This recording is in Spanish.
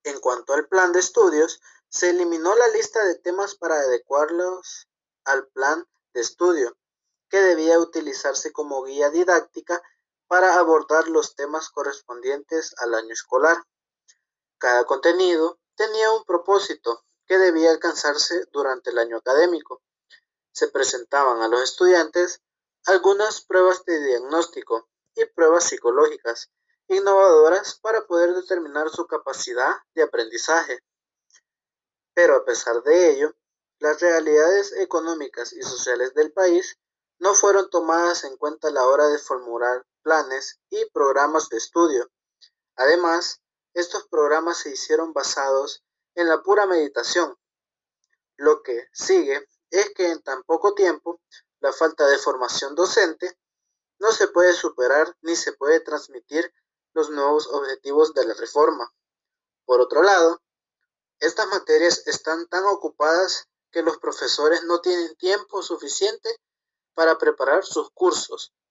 En cuanto al plan de estudios, se eliminó la lista de temas para adecuarlos al plan de estudio, que debía utilizarse como guía didáctica para abordar los temas correspondientes al año escolar. Cada contenido tenía un propósito que debía alcanzarse durante el año académico. Se presentaban a los estudiantes algunas pruebas de diagnóstico y pruebas psicológicas innovadoras para poder determinar su capacidad de aprendizaje. Pero a pesar de ello, las realidades económicas y sociales del país no fueron tomadas en cuenta a la hora de formular planes y programas de estudio. Además, estos programas se hicieron basados en la pura meditación. Lo que sigue es que en tan poco tiempo, la falta de formación docente no se puede superar ni se puede transmitir los nuevos objetivos de la reforma. Por otro lado, estas materias están tan ocupadas que los profesores no tienen tiempo suficiente para preparar sus cursos